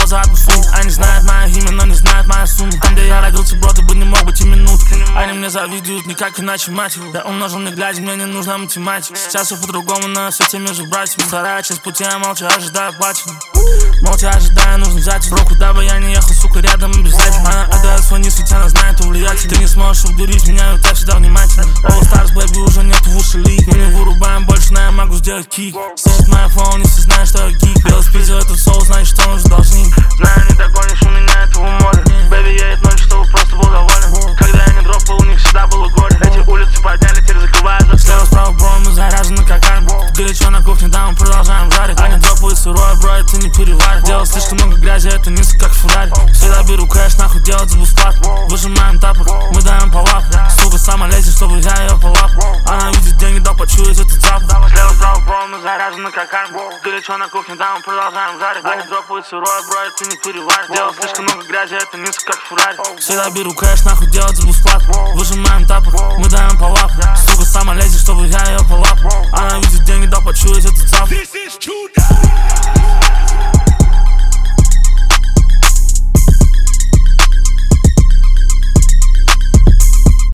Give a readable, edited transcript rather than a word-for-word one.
за одну сумму. Они знают мое имя, но не знают мою сумму. Там, где я родился, бро, ты бы не мог быть и минутки. Они мне завидуют, никак иначе, мать его. Я умножил, не глядя, мне не нужна математика. Сейчас все по-другому, но все теми же братьями. Вторая часть пути, я молча ожидаю платину. Молча ожидая, нужно взять. Бро, куда бы я ни ехал, сука, рядом обязательно. Она отдает свой низ, ведь она знает, влиятельно. Ты не сможешь обдурить меня, ведь я всегда внимательно. All Stars, baby, уже нету в уши лик. Мы не вырубаем больше, но я могу сделать кик. Слышит моя флоу, не все знают, что я гик. Белый спиздил этот соус, значит, что он уже должник. Знаю, не догонишь, у меня этого море. Бэби едет ночью, чтобы просто был доволен. Когда я не дропал, у них всегда было горе. Эти улицы подняли, теперь закрывают. Слева, справа, бро, мы заряжены как армия. Горячо на кухне, да, мы продолжаем жарить. Они дропают сырое, бро, это не переварит. Делал слишком много грязи, это низко, как Феррари. Всегда беру кэш, нахуй делать за бесплатно. Выжимаем тапок, мы даем по лапу. Сука сама лезет, чтобы я ее полапал. Она видит деньги, да почует этот запах. Слева, справа, бро, мы заряжены как армия. Горячо на кухне, да, мы продолжаем жарить. Они дропают сырое, бро, это не переварит. Делал слишком много грязи, это низко, как Феррари. Всегда беру кэш, нахуй делать за бесплатно. Выжимаем тапок, мы даем по лапу. Сука сама лезет, чтобы я ее полапал. Она видит деньги, да почует этот запах.